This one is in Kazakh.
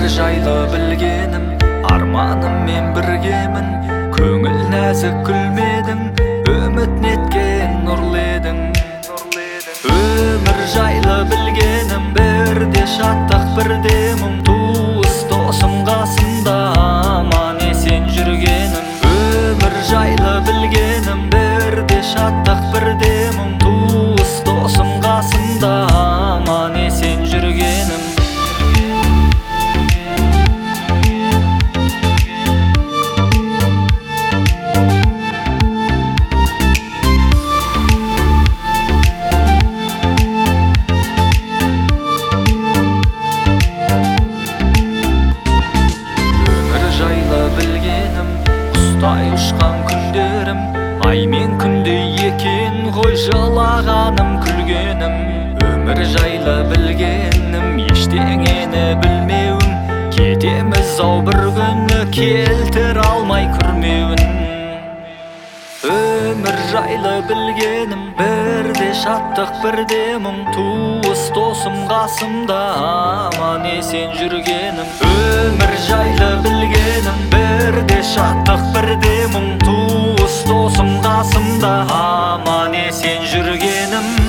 жайлы білгенім, арманыммен біргемін. Көңіл нәзік күлмедің, үміт неткен нұрлы едің. Өмір жайлы білгенім, бірде шаттық бірде мұң. Туыс досым қасымда, аман есен жүргенім. Өмір жайлы білгенім, бірде шаттық бірде мұң. Туыс досым қасымда, аман есен жүргенім. Құстай ұшқан күндерім, ай мен күндей екен ғой жылағаным күлгенім. Өмір жайлы білгенім, ештеңені білмеуім. Кетеміз ау бір күні, келтір алмай күрмеуін. Өмір жайлы білгенім, бірде шаттық бірде мұң. Туыс досым қасымда, аман есен жүргенім. Өмір жайлы білгенім, бірде шаттық бірде мұң. Туыс досым қасымда, аман есен жүргенім.